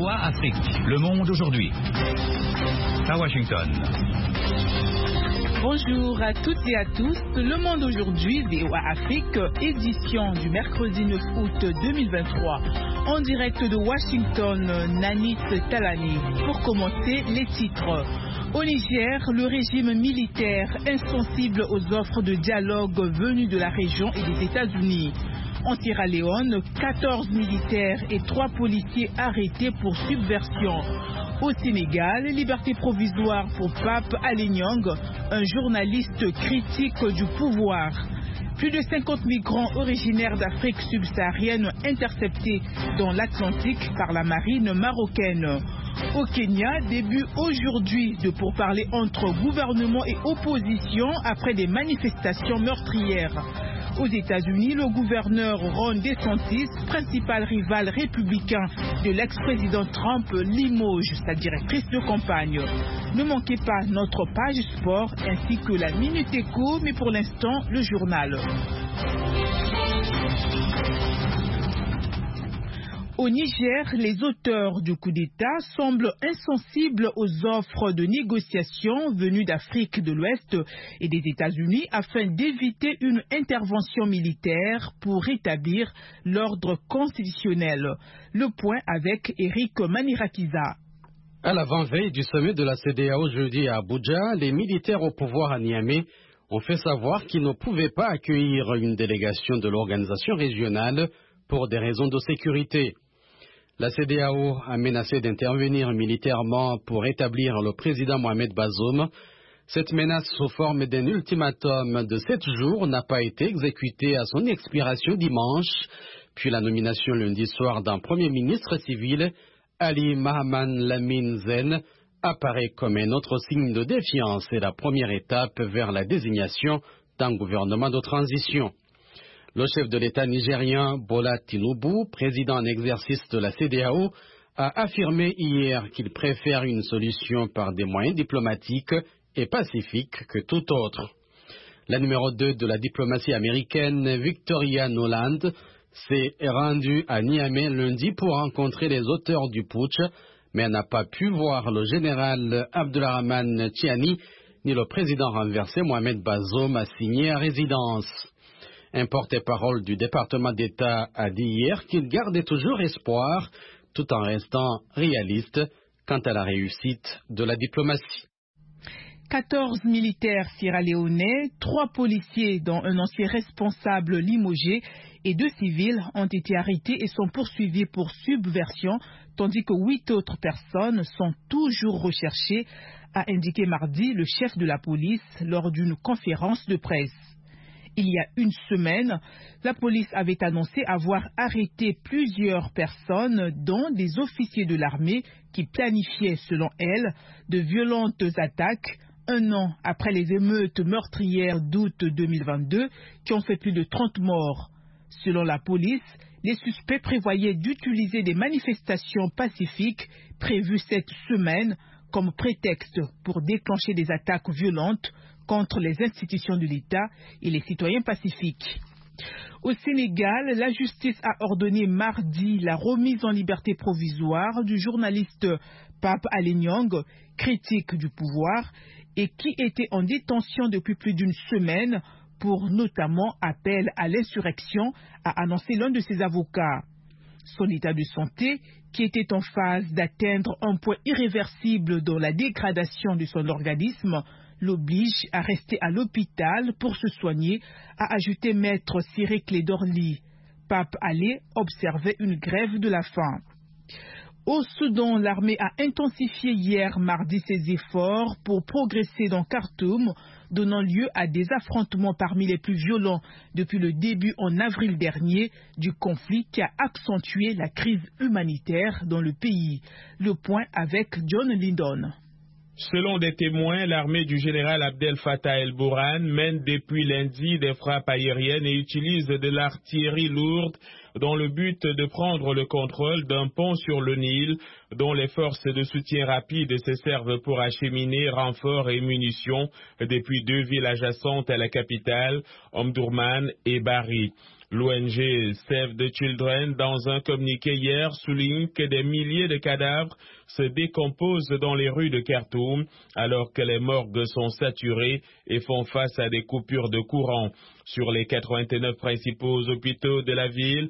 VOA Afrique, le monde aujourd'hui. À Washington. Bonjour à toutes et à tous. Le monde aujourd'hui, VOA Afrique, édition du mercredi 9 août 2023. En direct de Washington, Nanis Talani. Pour commencer, les titres. Au Niger, le régime militaire insensible aux offres de dialogue venues de la région et des États-Unis. En Sierra Leone, 14 militaires et 3 policiers arrêtés pour subversion. Au Sénégal, liberté provisoire pour Pape Alé Niang, un journaliste critique du pouvoir. Plus de 50 migrants originaires d'Afrique subsaharienne interceptés dans l'Atlantique par la marine marocaine. Au Kenya, début aujourd'hui de pourparlers entre gouvernement et opposition après des manifestations meurtrières. Aux États-Unis, le gouverneur Ron DeSantis, principal rival républicain de l'ex-président Trump, limoge sa directrice de campagne. Ne manquez pas notre page sport ainsi que la Minute Éco, mais pour l'instant, le journal. Au Niger, les auteurs du coup d'État semblent insensibles aux offres de négociation venues d'Afrique de l'Ouest et des États-Unis afin d'éviter une intervention militaire pour rétablir l'ordre constitutionnel. Le point avec Eric Manirakiza. À l'avant-veille du sommet de la CEDEAO jeudi à Abuja, les militaires au pouvoir à Niamey ont fait savoir qu'ils ne pouvaient pas accueillir une délégation de l'organisation régionale pour des raisons de sécurité. La CEDEAO a menacé d'intervenir militairement pour rétablir le président Mohamed Bazoum. Cette menace sous forme d'un ultimatum de 7 jours n'a pas été exécutée à son expiration dimanche, puis la nomination lundi soir d'un premier ministre civil, Ali Mahaman Lamine Zen, apparaît comme un autre signe de défiance et la première étape vers la désignation d'un gouvernement de transition. Le chef de l'État nigérien, Bola Tinubu, président en exercice de la CEDEAO, a affirmé hier qu'il préfère une solution par des moyens diplomatiques et pacifiques que tout autre. La numéro 2 de la diplomatie américaine, Victoria Nuland, s'est rendue à Niamey lundi pour rencontrer les auteurs du putsch, mais elle n'a pas pu voir le général Abdulrahman Tiani ni le président renversé Mohamed Bazoum assigné à résidence. Un porte-parole du département d'État a dit hier qu'il gardait toujours espoir, tout en restant réaliste quant à la réussite de la diplomatie. 14 militaires sierra-léonais, 3 policiers dont un ancien responsable limogé et 2 civils ont été arrêtés et sont poursuivis pour subversion, tandis que 8 autres personnes sont toujours recherchées, a indiqué mardi le chef de la police lors d'une conférence de presse. Il y a une semaine, la police avait annoncé avoir arrêté plusieurs personnes, dont des officiers de l'armée qui planifiaient, selon elle, de violentes attaques, un an après les émeutes meurtrières d'août 2022 qui ont fait plus de 30 morts. Selon la police, les suspects prévoyaient d'utiliser des manifestations pacifiques prévues cette semaine comme prétexte pour déclencher des attaques violentes contre les institutions de l'État et les citoyens pacifiques. Au Sénégal, la justice a ordonné mardi la remise en liberté provisoire du journaliste Pape Alé Niang, critique du pouvoir, et qui était en détention depuis plus d'une semaine pour notamment appel à l'insurrection, a annoncé l'un de ses avocats. Son état de santé, qui était en phase d'atteindre un point irréversible dans la dégradation de son organisme, l'oblige à rester à l'hôpital pour se soigner, a ajouté maître Cyril Clédorli. Pape Alé observait une grève de la faim. Au Soudan, l'armée a intensifié hier mardi ses efforts pour progresser dans Khartoum, donnant lieu à des affrontements parmi les plus violents depuis le début en avril dernier du conflit qui a accentué la crise humanitaire dans le pays. Le point avec John Lindon. Selon des témoins, l'armée du général Abdel Fattah el-Burhan mène depuis lundi des frappes aériennes et utilise de l'artillerie lourde dans le but de prendre le contrôle d'un pont sur le Nil, dont les forces de soutien rapide se servent pour acheminer renforts et munitions depuis 2 villes adjacentes à la capitale, Omdurman et Bari. L'ONG Save the Children, dans un communiqué hier, souligne que des milliers de cadavres se décomposent dans les rues de Khartoum alors que les morgues sont saturées et font face à des coupures de courant. Sur les 89 principaux hôpitaux de la ville,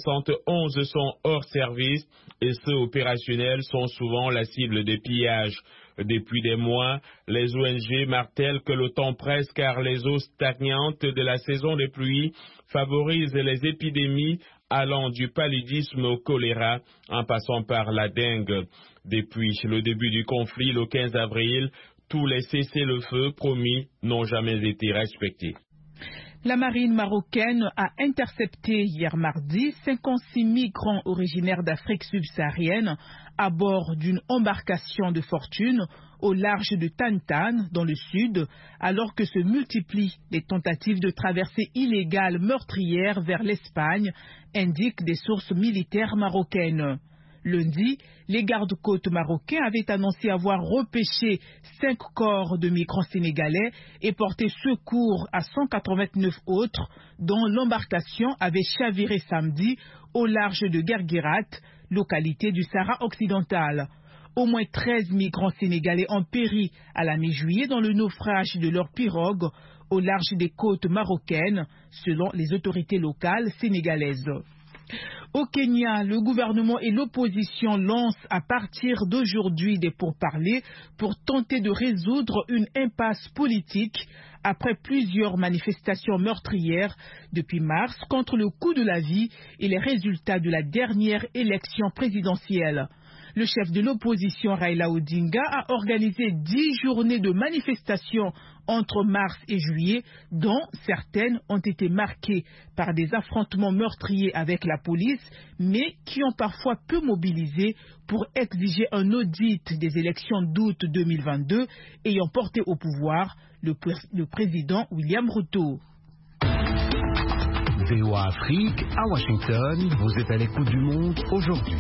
71 sont hors service et ceux opérationnels sont souvent la cible des pillages. Depuis des mois, les ONG martèlent que le temps presse car les eaux stagnantes de la saison des pluies favorisent les épidémies allant du paludisme au choléra en passant par la dengue. Depuis le début du conflit, le 15 avril, tous les cessez-le-feu promis n'ont jamais été respectés. La marine marocaine a intercepté hier mardi 56 migrants originaires d'Afrique subsaharienne à bord d'une embarcation de fortune au large de Tantan, dans le sud, alors que se multiplient les tentatives de traversée illégale meurtrière vers l'Espagne, indiquent des sources militaires marocaines. Lundi, les gardes-côtes marocains avaient annoncé avoir repêché 5 corps de migrants sénégalais et porté secours à 189 autres dont l'embarcation avait chaviré samedi au large de Guerguerat, localité du Sahara occidental. Au moins 13 migrants sénégalais ont péri à la mi-juillet dans le naufrage de leur pirogue au large des côtes marocaines, selon les autorités locales sénégalaises. Au Kenya, le gouvernement et l'opposition lancent à partir d'aujourd'hui des pourparlers pour tenter de résoudre une impasse politique après plusieurs manifestations meurtrières depuis mars contre le coût de la vie et les résultats de la dernière élection présidentielle. Le chef de l'opposition, Raila Odinga, a organisé 10 journées de manifestations entre mars et juillet, dont certaines ont été marquées par des affrontements meurtriers avec la police, mais qui ont parfois peu mobilisé pour exiger un audit des élections d'août 2022 ayant porté au pouvoir le président William Ruto. VOA Afrique, à Washington, vous êtes à l'écoute du monde aujourd'hui.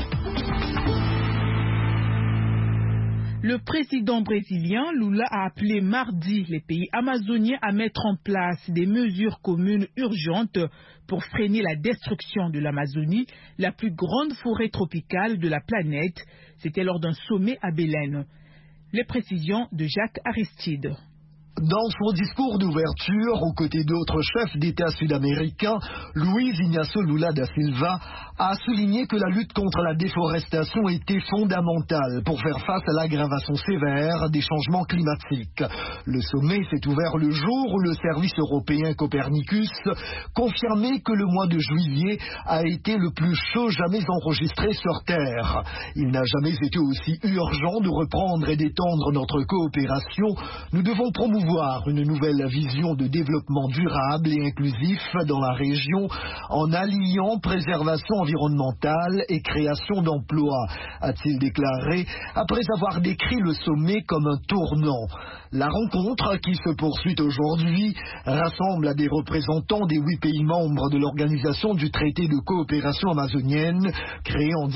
Le président brésilien Lula a appelé mardi les pays amazoniens à mettre en place des mesures communes urgentes pour freiner la destruction de l'Amazonie, la plus grande forêt tropicale de la planète. C'était lors d'un sommet à Belém. Les précisions de Jacques Aristide. Dans son discours d'ouverture, aux côtés d'autres chefs d'État sud-américains, Luiz Inácio Lula da Silva a souligné que la lutte contre la déforestation était fondamentale pour faire face à l'aggravation sévère des changements climatiques. Le sommet s'est ouvert le jour où le service européen Copernicus confirmait que le mois de juillet a été le plus chaud jamais enregistré sur Terre. Il n'a jamais été aussi urgent de reprendre et d'étendre notre coopération. Nous devons promouvoir une nouvelle vision de développement durable et inclusif dans la région en alliant préservation environnementale et création d'emplois, a-t-il déclaré après avoir décrit le sommet comme un tournant. La rencontre, qui se poursuit aujourd'hui, rassemble des représentants des 8 pays membres de l'Organisation du Traité de coopération amazonienne, créée en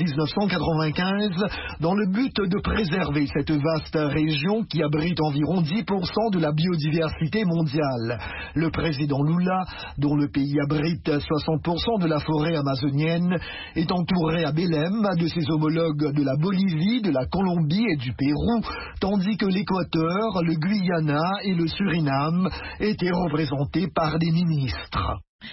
1995, dans le but de préserver cette vaste région qui abrite environ 10% de la biodiversité mondiale. Le président Lula, dont le pays abrite 60% de la forêt amazonienne, est entouré à Belém de ses homologues de la Bolivie, de la Colombie et du Pérou, tandis que l'Équateur, le Guyana et le Suriname étaient représentés par des ministres.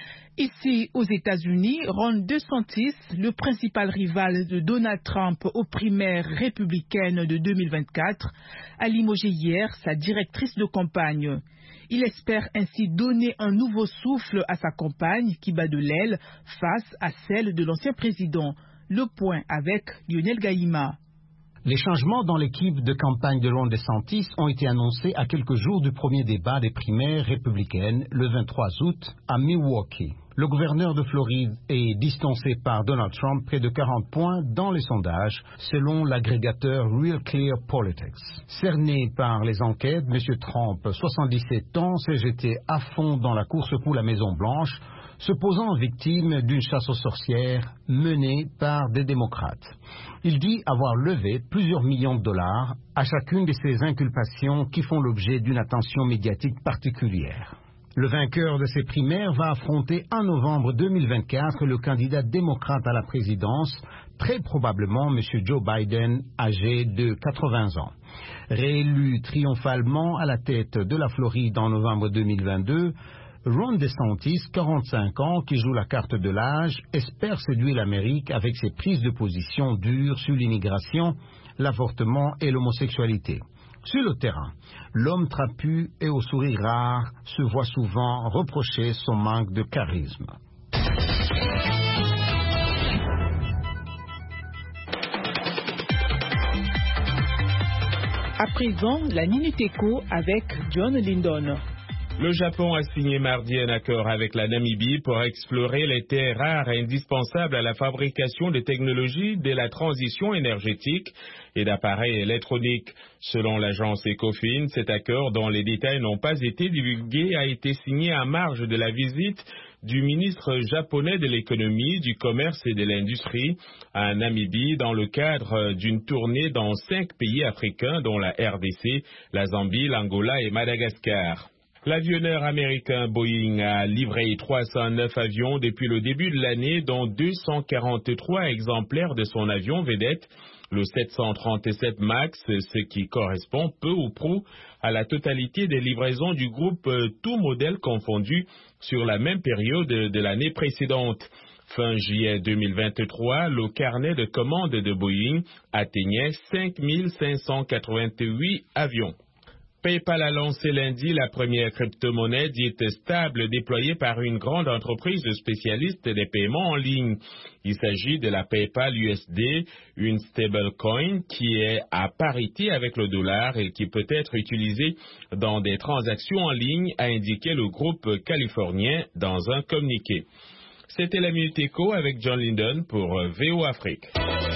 Ici, aux États-Unis, Ron DeSantis, le principal rival de Donald Trump aux primaires républicaines de 2024, a limogé hier sa directrice de campagne. Il espère ainsi donner un nouveau souffle à sa campagne qui bat de l'aile face à celle de l'ancien président. Le point avec Lionel Gaïma. Les changements dans l'équipe de campagne de Ron DeSantis ont été annoncés à quelques jours du premier débat des primaires républicaines le 23 août à Milwaukee. Le gouverneur de Floride est distancé par Donald Trump près de 40 points dans les sondages, selon l'agrégateur Real Clear Politics. Cerné par les enquêtes, M. Trump, 77 ans, s'est jeté à fond dans la course pour la Maison-Blanche, se posant victime d'une chasse aux sorcières menée par des démocrates. Il dit avoir levé plusieurs millions de dollars à chacune de ces inculpations qui font l'objet d'une attention médiatique particulière. Le vainqueur de ces primaires va affronter en novembre 2024 le candidat démocrate à la présidence, très probablement M. Joe Biden, âgé de 80 ans. Réélu triomphalement à la tête de la Floride en novembre 2022, Ron DeSantis, 45 ans, qui joue la carte de l'âge, espère séduire l'Amérique avec ses prises de position dures sur l'immigration, l'avortement et l'homosexualité. Sur le terrain, l'homme trapu et au sourire rare se voit souvent reprocher son manque de charisme. À présent, la Minute Éco avec John Lindon. Le Japon a signé mardi un accord avec la Namibie pour explorer les terres rares indispensables à la fabrication de technologies de la transition énergétique et d'appareils électroniques. Selon l'agence Ecofin, cet accord, dont les détails n'ont pas été divulgués, a été signé en marge de la visite du ministre japonais de l'économie, du commerce et de l'industrie à Namibie dans le cadre d'une tournée dans 5 pays africains, dont la RDC, la Zambie, l'Angola et Madagascar. L'avionneur américain Boeing a livré 309 avions depuis le début de l'année, dont 243 exemplaires de son avion vedette, le 737 MAX, ce qui correspond peu ou prou à la totalité des livraisons du groupe, tout modèle confondu, sur la même période de l'année précédente. Fin juillet 2023, le carnet de commandes de Boeing atteignait 5588 avions. PayPal a lancé lundi la première crypto-monnaie dite stable déployée par une grande entreprise spécialiste des paiements en ligne. Il s'agit de la PayPal USD, une stablecoin qui est à parité avec le dollar et qui peut être utilisée dans des transactions en ligne, a indiqué le groupe californien dans un communiqué. C'était la Minute Éco avec John Lindon pour VO Afrique.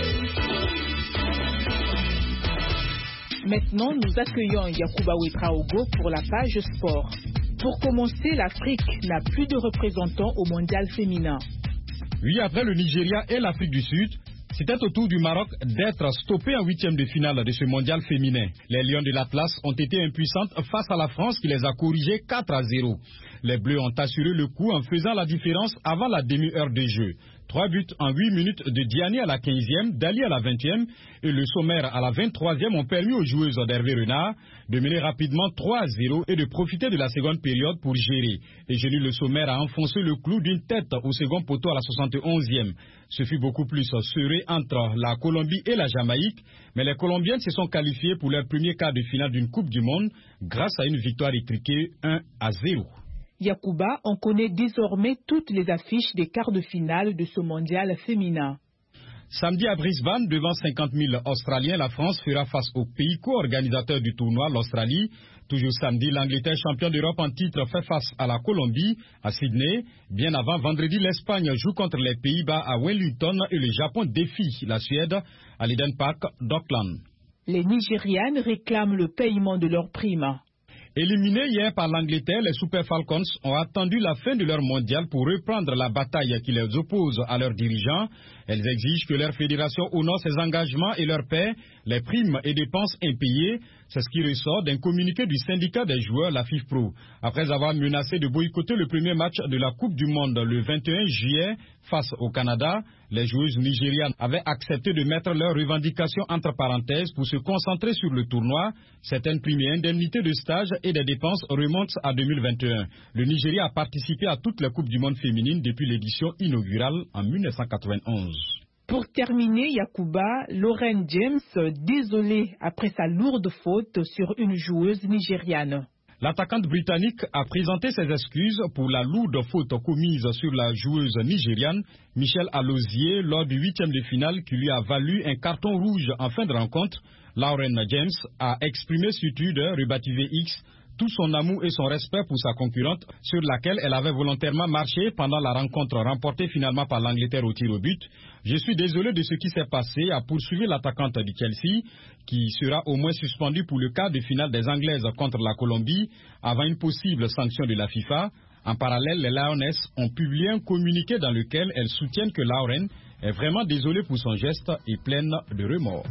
Maintenant, nous accueillons Yacouba Ouedraogo pour la page sport. Pour commencer, l'Afrique n'a plus de représentants au mondial féminin. Oui, après le Nigeria et l'Afrique du Sud, c'était au tour du Maroc d'être stoppé en 8e de finale de ce mondial féminin. Les Lions de l'Atlas ont été impuissantes face à la France qui les a corrigées 4-0. Les Bleus ont assuré le coup en faisant la différence avant la demi-heure de jeu. 3 buts en 8 minutes de Diani à la 15e, d'Ali à la 20e et le Sommer à la 23e ont permis aux joueuses d'Hervé Renard de mener rapidement 3-0 et de profiter de la seconde période pour gérer. Et Génie Le Sommer a enfoncé le clou d'une tête au second poteau à la 71e. Ce fut beaucoup plus serré entre la Colombie et la Jamaïque, mais les Colombiennes se sont qualifiées pour leur premier quart de finale d'une Coupe du Monde grâce à une victoire étriquée 1-0. Yacouba, on connaît désormais toutes les affiches des quarts de finale de ce mondial féminin. Samedi à Brisbane, devant 50 000 Australiens, la France fera face au pays co-organisateur du tournoi, l'Australie. Toujours samedi, l'Angleterre, champion d'Europe en titre, fait face à la Colombie, à Sydney. Bien avant, vendredi, l'Espagne joue contre les Pays-Bas à Wellington et le Japon défie la Suède à l'Eden Park d'Auckland. Les Nigérianes réclament le paiement de leurs primes. Éliminés hier par l'Angleterre, les Super Falcons ont attendu la fin de leur mondial pour reprendre la bataille qui les oppose à leurs dirigeants. Elles exigent que leur fédération honore ses engagements et leur paie les primes et dépenses impayées. C'est ce qui ressort d'un communiqué du syndicat des joueurs, la FIFPro. Après avoir menacé de boycotter le premier match de la Coupe du Monde le 21 juillet face au Canada, les joueuses nigérianes avaient accepté de mettre leurs revendications entre parenthèses pour se concentrer sur le tournoi. Certaines primes et indemnités de stage et des dépenses remontent à 2021. Le Nigeria a participé à toutes les Coupes du Monde féminines depuis l'édition inaugurale en 1991. Pour terminer, Yacouba, Lauren James, désolée après sa lourde faute sur une joueuse nigériane. L'attaquante britannique a présenté ses excuses pour la lourde faute commise sur la joueuse nigériane Michelle Alozie lors du 8e de finale qui lui a valu un carton rouge en fin de rencontre. Lauren James a exprimé sur Twitter, rebaptisé X, tout son amour et son respect pour sa concurrente sur laquelle elle avait volontairement marché pendant la rencontre remportée finalement par l'Angleterre au tir au but. Je suis désolé de ce qui s'est passé, a poursuivi l'attaquante du Chelsea qui sera au moins suspendue pour le quart de finale des Anglaises contre la Colombie avant une possible sanction de la FIFA. En parallèle, les Lionesses ont publié un communiqué dans lequel elles soutiennent que Lauren est vraiment désolée pour son geste et pleine de remords.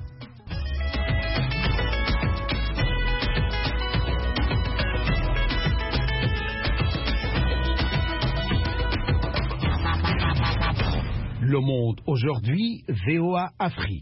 Le Monde aujourd'hui, VOA Afrique.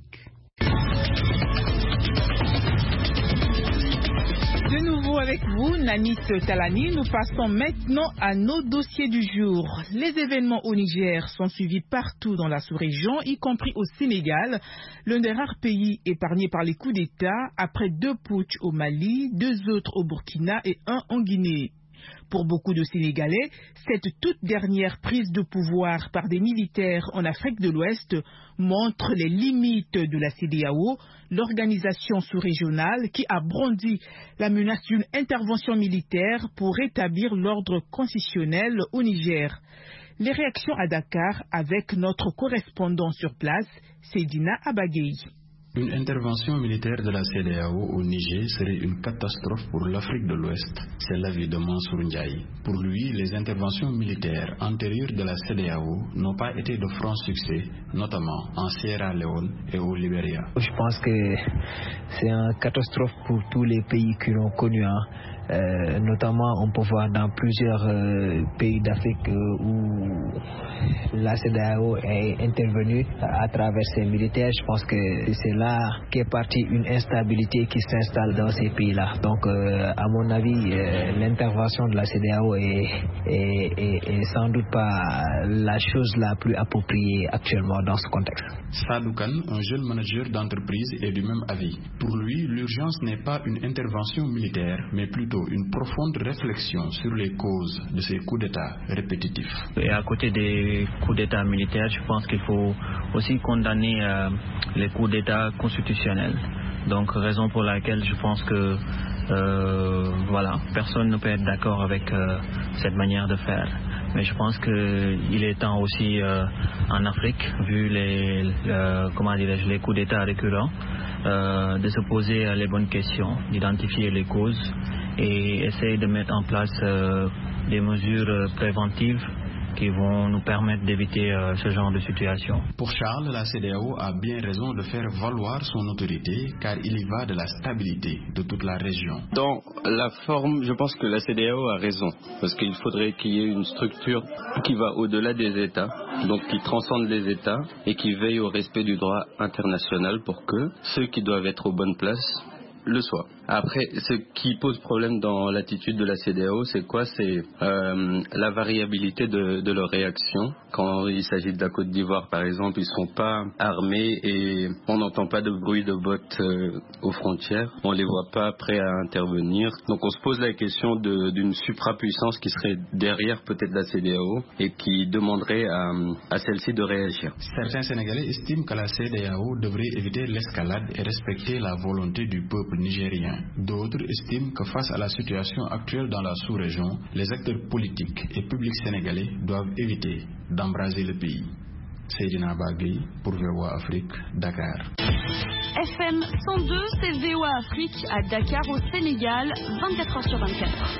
De nouveau avec vous, Nanis Talani, nous passons maintenant à nos dossiers du jour. Les événements au Niger sont suivis partout dans la sous-région, y compris au Sénégal, l'un des rares pays épargnés par les coups d'État, après 2 putschs au Mali, 2 autres au Burkina et 1 en Guinée. Pour beaucoup de Sénégalais, cette toute dernière prise de pouvoir par des militaires en Afrique de l'Ouest montre les limites de la CEDEAO, l'organisation sous-régionale qui a brandi la menace d'une intervention militaire pour rétablir l'ordre constitutionnel au Niger. Les réactions à Dakar avec notre correspondant sur place, Seydina Abagei. Une intervention militaire de la CEDEAO au Niger serait une catastrophe pour l'Afrique de l'Ouest. C'est l'avis de Mansour Ndiaye. Pour lui, les interventions militaires antérieures de la CEDEAO n'ont pas été de franc succès, notamment en Sierra Leone et au Libéria. Je pense que c'est une catastrophe pour tous les pays qui l'ont connu. Notamment, on peut voir dans plusieurs pays d'Afrique où la CEDEAO est intervenue à travers ses militaires. Je pense que c'est là qu'est partie une instabilité qui s'installe dans ces pays-là. Donc, à mon avis, l'intervention de la CEDEAO est sans doute pas la chose la plus appropriée actuellement dans ce contexte. Sadou Kane, un jeune manager d'entreprise, est du même avis. Pour lui, l'urgence n'est pas une intervention militaire, mais plutôt une profonde réflexion sur les causes de ces coups d'État répétitifs. Et à côté des coups d'État militaires, je pense qu'il faut aussi condamner les coups d'État constitutionnels. Donc, raison pour laquelle je pense que personne ne peut être d'accord avec cette manière de faire. Mais je pense qu'il est temps aussi en Afrique, vu les coups d'État récurrents, de se poser les bonnes questions, d'identifier les causes et essayer de mettre en place des mesures préventives qui vont nous permettre d'éviter ce genre de situation. Pour Charles, la CEDEAO a bien raison de faire valoir son autorité car il y va de la stabilité de toute la région. Dans la forme, je pense que la CEDEAO a raison parce qu'il faudrait qu'il y ait une structure qui va au-delà des États, donc qui transcende les États et qui veille au respect du droit international pour que ceux qui doivent être aux bonnes places le soient. Après, ce qui pose problème dans l'attitude de la CEDEAO, c'est quoi? C'est la variabilité de leur réaction. Quand il s'agit de la Côte d'Ivoire, par exemple, ils ne sont pas armés et on n'entend pas de bruit de bottes aux frontières. On ne les voit pas prêts à intervenir. Donc on se pose la question d'une suprapuissance qui serait derrière peut-être la CEDEAO et qui demanderait à celle-ci de réagir. Certains Sénégalais estiment que la CEDEAO devrait éviter l'escalade et respecter la volonté du peuple nigérien. D'autres estiment que face à la situation actuelle dans la sous-région, les acteurs politiques et publics sénégalais doivent éviter d'embraser le pays. Seydina Bagui pour VOA Afrique, Dakar. FM 102, c'est VOA Afrique à Dakar au Sénégal, 24h sur 24.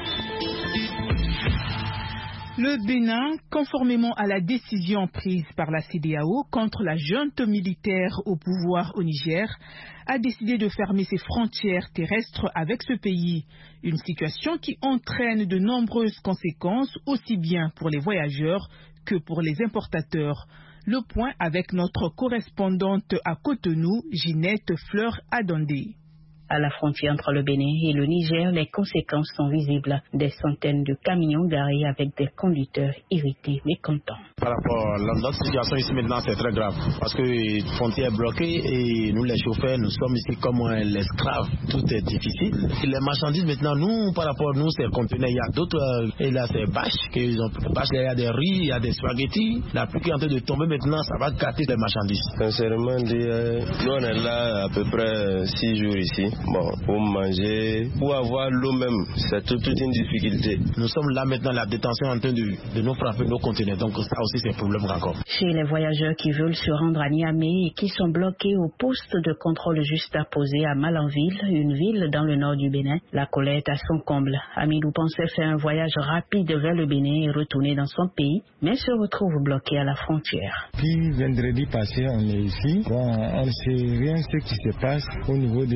Le Bénin, conformément à la décision prise par la CEDEAO contre la junte militaire au pouvoir au Niger, a décidé de fermer ses frontières terrestres avec ce pays. Une situation qui entraîne de nombreuses conséquences, aussi bien pour les voyageurs que pour les importateurs. Le point avec notre correspondante à Cotonou, Ginette Fleur-Adondé. À la frontière entre le Bénin et le Niger, les conséquences sont visibles. Des centaines de camions garés avec des conducteurs irrités, mécontents. Par rapport à notre situation ici maintenant, c'est très grave. Parce que la frontière est bloquée et nous, les chauffeurs, nous sommes ici comme l'esclave. Tout est difficile. Et les marchandises maintenant, nous, par rapport à nous, c'est conteneurs. Il y a d'autres, et là, c'est bâches. Il y a des riz, il y a des spaghettis. La pluie qui est en train de tomber maintenant, ça va gâter les marchandises. Sincèrement, nous, on est là à peu près 6 jours ici. Bon, pour manger, pour avoir l'eau même, c'est toute une difficulté. Nous sommes là maintenant, la détention en train de nous frapper nos conteneurs, donc ça aussi c'est un problème encore. Chez les voyageurs qui veulent se rendre à Niamey et qui sont bloqués au poste de contrôle juste apposé à Malanville, une ville dans le nord du Bénin, la colère est à son comble. Amidou pensait faire un voyage rapide vers le Bénin et retourner dans son pays, mais se retrouve bloqué à la frontière. Puis vendredi passé, on est ici, bon, on ne sait rien ce qui se passe au niveau des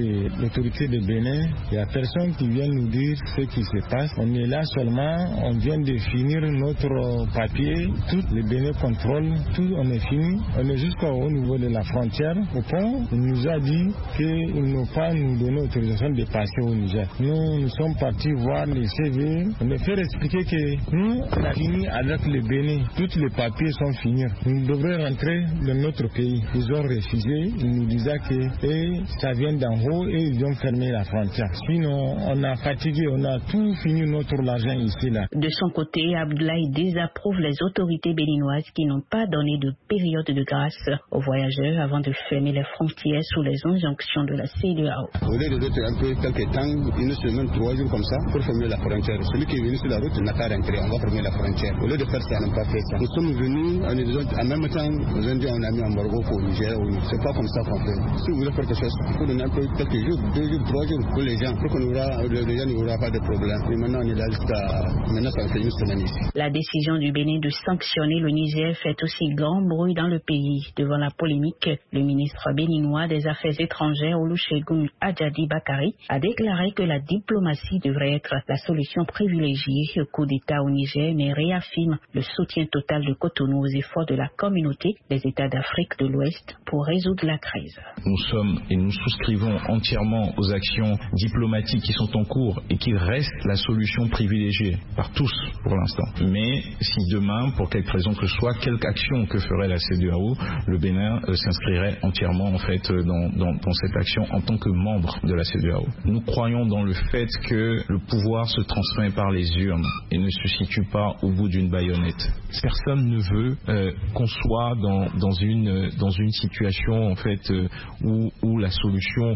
autorités de Bénin, il n'y a personne qui vient nous dire ce qui se passe. On est là seulement, on vient de finir notre papier, tout le Bénin contrôle, tout on est fini. On est jusqu'au niveau de la frontière. Au pont, il nous a dit qu'ils n'ont pas nous donné autorisation de passer au Niger. Nous sommes partis voir les CV. On a fait expliquer que nous, on a fini avec le Bénin. Tous les papiers sont finis. Nous devrions rentrer dans notre pays. Ils ont refusé. Ils nous disaient que ça vient d'en haut et ils ont fermé la frontière. Sinon, on a fatigué, on a tout fini notre argent ici là. De son côté, Abdoulaye désapprouve les autorités béninoises qui n'ont pas donné de période de grâce aux voyageurs avant de fermer les frontières sous les injonctions de la CEDEAO. Au lieu de donner un peu quelques temps, une semaine, 3 jours comme ça, pour fermer la frontière. Celui qui est venu sur la route n'a qu'à rentrer, on va fermer la frontière. Au lieu de faire ça, on n'a pas fait ça. Nous sommes venus, en même temps, nous avons dit on a mis un embargo pour le Niger. C'est pas comme ça qu'on fait. Si vous voulez faire quelque chose, il faut donner un peu quelques jours, 2 jours, 3 jours pour les gens, pour que les gens n'auront pas de problème. Et maintenant, on est là maintenant, ça fait une semaine ici. La décision du Bénin de sanctionner le Niger fait aussi grand bruit dans le pays. Devant la polémique, le ministre béninois des Affaires étrangères, Olusegun Adjadi Bakari, a déclaré que la diplomatie devrait être la solution privilégiée au coup d'État au Niger, mais réaffirme le soutien total de Cotonou aux efforts de la communauté des États d'Afrique de l'Ouest pour résoudre la crise. Nous sommes et nous souscrivons entièrement aux actions diplomatiques qui sont en cours et qui restent la solution privilégiée par tous pour l'instant. Mais si demain, pour quelque raison que ce soit, quelque action que ferait la CEDEAO, le Bénin s'inscrirait entièrement en fait dans cette action en tant que membre de la CEDEAO. Nous croyons dans le fait que le pouvoir se transmet par les urnes et ne se situe pas au bout d'une baïonnette. Personne ne veut qu'on soit dans une situation en fait où la solution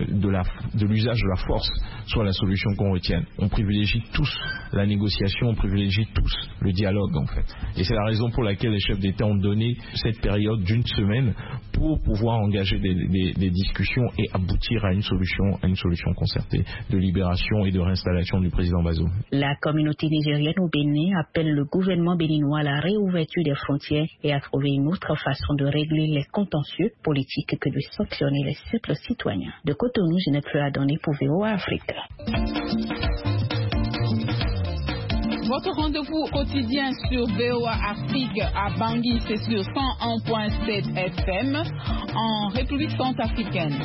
de l'usage de la force soit la solution qu'on retienne. On privilégie tous la négociation, on privilégie tous le dialogue en fait. Et c'est la raison pour laquelle les chefs d'État ont donné cette période d'une semaine pour pouvoir engager des discussions et aboutir à une solution concertée de libération et de réinstallation du président Bazoum. La communauté nigérienne au Bénin appelle le gouvernement béninois à la réouverture des frontières et à trouver une autre façon de régler les contentieux politiques que de sanctionner les simples citoyens. De Cotonou, je n'ai plus à donner pour VOA Afrique. Votre rendez-vous quotidien sur VOA Afrique à Bangui, c'est sur 101.7 FM en République centrafricaine.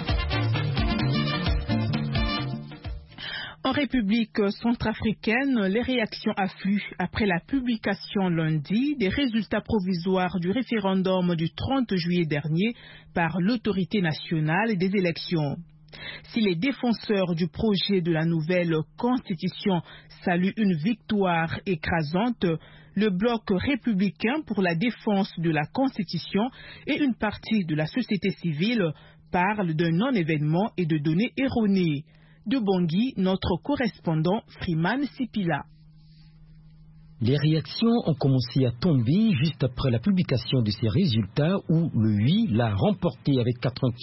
En République centrafricaine, les réactions affluent après la publication lundi des résultats provisoires du référendum du 30 juillet dernier par l'autorité nationale des élections. Si les défenseurs du projet de la nouvelle constitution saluent une victoire écrasante, le bloc républicain pour la défense de la constitution et une partie de la société civile parlent d'un non-événement et de données erronées. De Bangui, notre correspondant Freeman Sipila. Les réactions ont commencé à tomber juste après la publication de ces résultats où le oui l'a remporté avec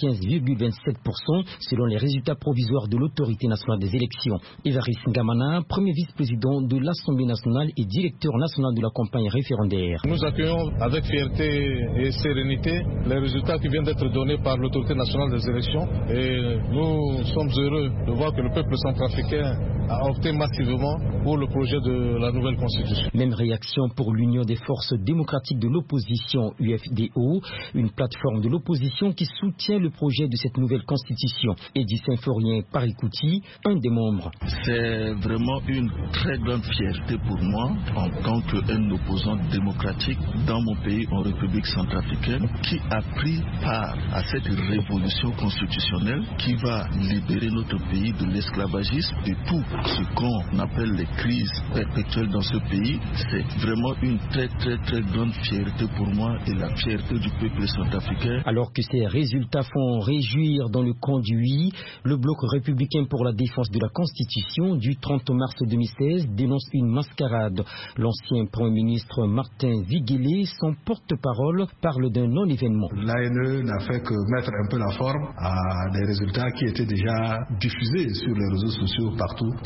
95,27% selon les résultats provisoires de l'autorité nationale des élections. Évariste Ngamana, premier vice-président de l'Assemblée nationale et directeur national de la campagne référendaire. Nous accueillons avec fierté et sérénité les résultats qui viennent d'être donnés par l'autorité nationale des élections et nous sommes heureux de voir que le peuple centrafricain a opté massivement pour le projet de la nouvelle constitution. Même réaction pour l'Union des forces démocratiques de l'opposition, UFDO, une plateforme de l'opposition qui soutient le projet de cette nouvelle constitution. Eddy Symphorien Parikouti, un des membres. C'est vraiment une très grande fierté pour moi en tant qu'un opposant démocratique dans mon pays en République centrafricaine qui a pris part à cette révolution constitutionnelle qui va libérer notre pays de l'esclavagisme, de tout ce qu'on appelle les crises perpétuelles dans ce pays. C'est vraiment une très grande fierté pour moi et la fierté du peuple centrafricain. Alors que ces résultats font réjouir dans le camp du oui, le bloc républicain pour la défense de la Constitution du 30 mars 2016 dénonce une mascarade. L'ancien Premier ministre Martin Viguélé, son porte-parole, parle d'un non-événement. L'ANE n'a fait que mettre un peu la forme à des résultats qui étaient déjà diffusés sur les réseaux sociaux partout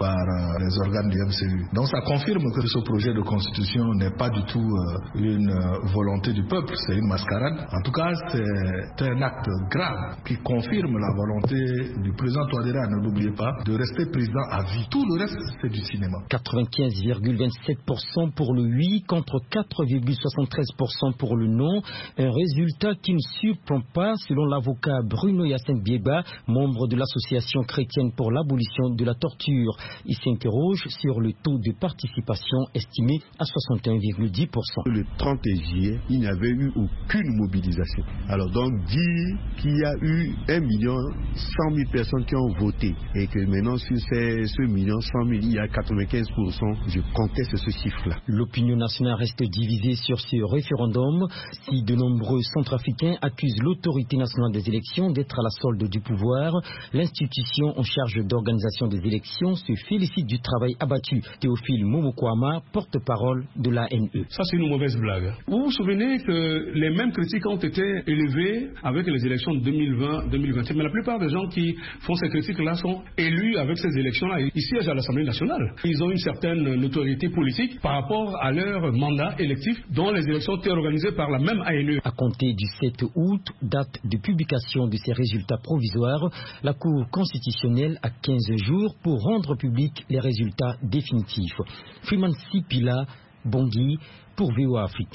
par les organes du MCU. Donc ça confirme que ce projet de constitution n'est pas du tout une volonté du peuple, c'est une mascarade. En tout cas, c'est un acte grave qui confirme la volonté du président Touadéra, ne l'oubliez pas, de rester président à vie. Tout le reste, c'est du cinéma. 95,27% pour le oui contre 4,73% pour le non. Un résultat qui ne surprend pas selon l'avocat Bruno Yacine Bieba, membre de l'association chrétienne pour l'abolition de la torture. Il s'interroge sur le taux de participation estimé à 61,10%. Le 30 juillet, il n'y avait eu aucune mobilisation. Alors donc dire qu'il y a eu 1 100 000 personnes qui ont voté et que maintenant sur ce 1 100 000, il y a 95%, je conteste ce chiffre-là. L'opinion nationale reste divisée sur ce référendum. Si de nombreux centrafricains accusent l'autorité nationale des élections d'être à la solde du pouvoir, l'institution en charge d'organisation des élections se félicite du travail abattu. Théophile Momokwama, porte-parole de l'ANE. Ça, c'est une mauvaise blague. Vous vous souvenez que les mêmes critiques ont été élevées avec les élections de 2020-2021, mais la plupart des gens qui font ces critiques-là sont élus avec ces élections-là. Ils siègent à l'Assemblée nationale. Ils ont une certaine notoriété politique par rapport à leur mandat électif dont les élections étaient organisées par la même ANE. À compter du 7 août, date de publication de ces résultats provisoires, la Cour constitutionnelle a 15 jours pour rendre public les résultats définitifs. Freeman Sipila, Bangui, pour VOA Afrique.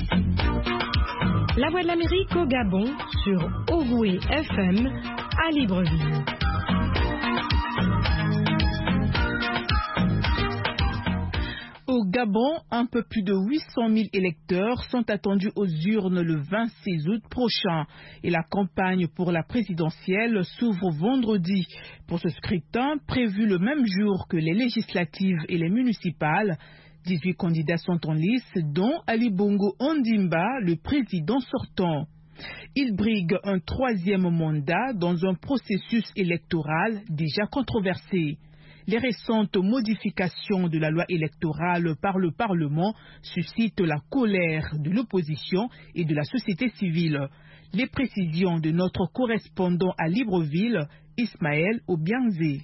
La Voix de l'Amérique au Gabon sur Ogoué FM à Libreville. Au Gabon, un peu plus de 800 000 électeurs sont attendus aux urnes le 26 août prochain. Et la campagne pour la présidentielle s'ouvre vendredi. Pour ce scrutin, prévu le même jour que les législatives et les municipales, 18 candidats sont en lice, dont Ali Bongo Ondimba, le président sortant. Il brigue un 3e mandat dans un processus électoral déjà controversé. Les récentes modifications de la loi électorale par le Parlement suscitent la colère de l'opposition et de la société civile. Les précisions de notre correspondant à Libreville, Ismaël Obianzé.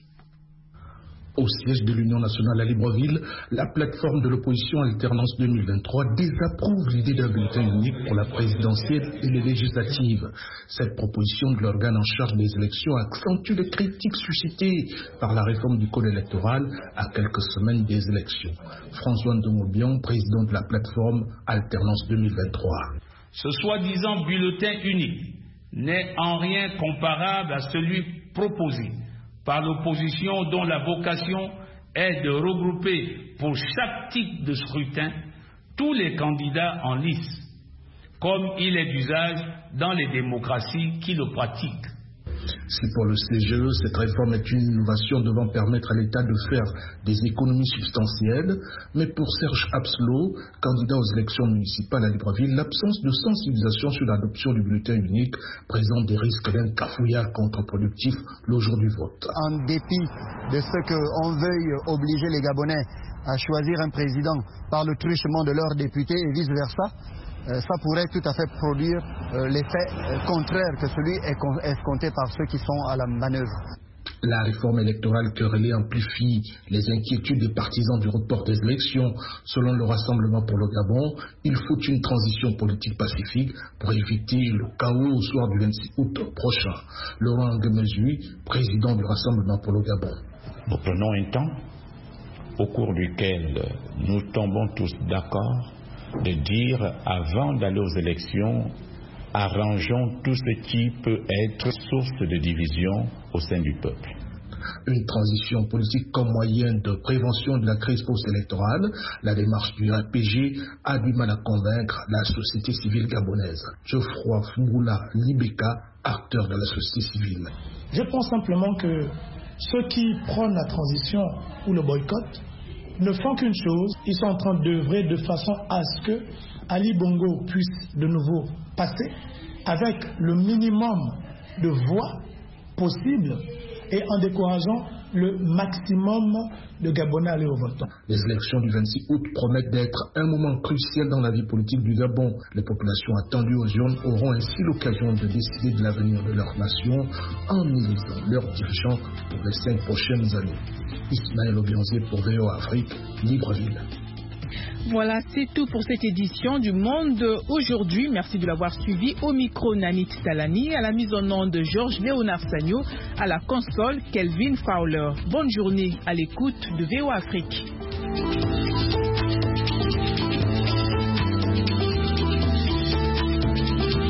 Au siège de l'Union nationale à Libreville, la plateforme de l'opposition Alternance 2023 désapprouve l'idée d'un bulletin unique pour la présidentielle et les législatives. Cette proposition de l'organe en charge des élections accentue les critiques suscitées par la réforme du code électoral à quelques semaines des élections. François Ndomobian, président de la plateforme Alternance 2023. Ce soi-disant bulletin unique n'est en rien comparable à celui proposé par l'opposition dont la vocation est de regrouper pour chaque type de scrutin tous les candidats en lice, comme il est d'usage dans les démocraties qui le pratiquent. Si pour le CGE, cette réforme est une innovation devant permettre à l'État de faire des économies substantielles, mais pour Serge Abslo, candidat aux élections municipales à Libreville, l'absence de sensibilisation sur l'adoption du bulletin unique présente des risques d'un cafouillage contre-productif le jour du vote. En dépit de ce qu'on veuille obliger les Gabonais à choisir un président par le truchement de leurs députés et vice-versa, ça pourrait tout à fait produire l'effet contraire que celui escompté par ceux qui sont à la manœuvre. La réforme électorale querellée amplifie les inquiétudes des partisans du report des élections. Selon le Rassemblement pour le Gabon, il faut une transition politique pacifique pour éviter le chaos au soir du 26 août prochain. Laurent Ngemezui, président du Rassemblement pour le Gabon. Nous prenons un temps au cours duquel nous tombons tous d'accord de dire, avant d'aller aux élections, arrangeons tout ce qui peut être source de division au sein du peuple. Une transition politique comme moyen de prévention de la crise post-électorale, la démarche du APG a du mal à convaincre la société civile gabonaise. Geoffroy Fumboula Libeka, acteur de la société civile. Je pense simplement que ceux qui prônent la transition ou le boycott ne font qu'une chose, ils sont en train d'œuvrer de façon à ce que Ali Bongo puisse de nouveau passer avec le minimum de voix possible et en décourageant le maximum de Gabonais à aller au vote. Les élections du 26 août promettent d'être un moment crucial dans la vie politique du Gabon. Les populations attendues aux urnes auront ainsi l'occasion de décider de l'avenir de leur nation en élisant leurs dirigeants pour les 5 prochaines années. Ismaël Obianzé pour VOA Afrique, Libreville. Voilà, c'est tout pour cette édition du Monde aujourd'hui. Merci de l'avoir suivi. Au micro, Nanit Talani, à la mise en onde de Georges Léonard Sagno, à la console, Kelvin Fowler. Bonne journée à l'écoute de VOA Afrique.